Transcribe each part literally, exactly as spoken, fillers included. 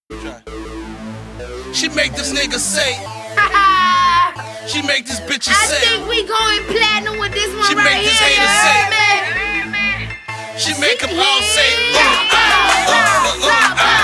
She make this nigga say. She make this bitch say. I think we going platinum with this one. She right make this here, hater say. She make them all say. Uh, uh, uh, uh, uh, uh.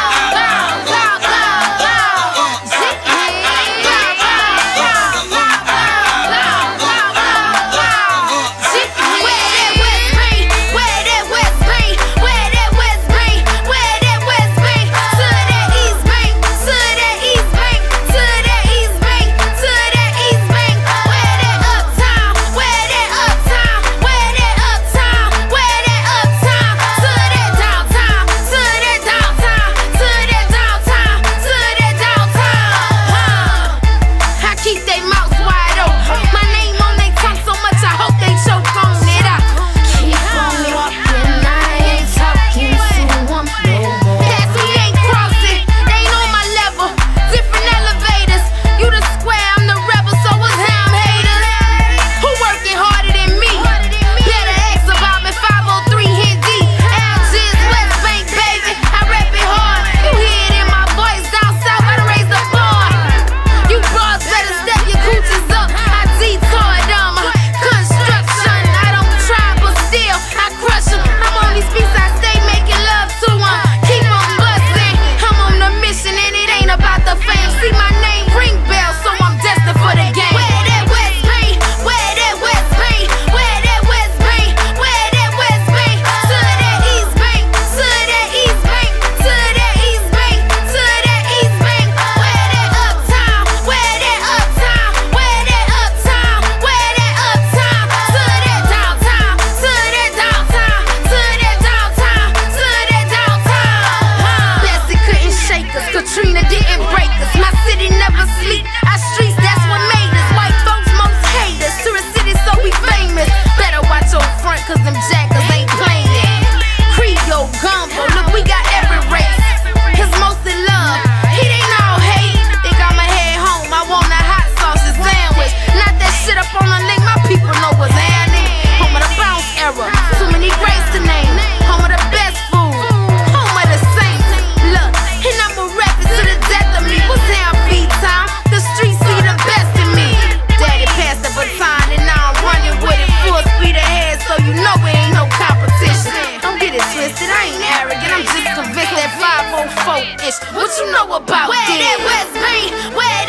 Katrina didn't break us. My city never sleep. Our streets, that's what made us. White folks most hate us. To the city, so we famous. Better watch your front, cause them jackers ain't playing. Creole, gumbo, look, we got every race. Cause most in love, it ain't all hate. They got my head home, I want a hot sausage sandwich. Not that shit up on the link, my people know what's happening. Home of the bounce era, too many greats to name. Home of the best food, home of the saints. Look, and I'ma rap it to the death of me. What's down beat time? The streets see the best in me. Daddy passed the baton and now I'm running with it full speed ahead, so you know it ain't no competition. Don't get it twisted, I ain't arrogant, I'm just convinced that five oh four-ish. What you know about Where this? that West Bank? Where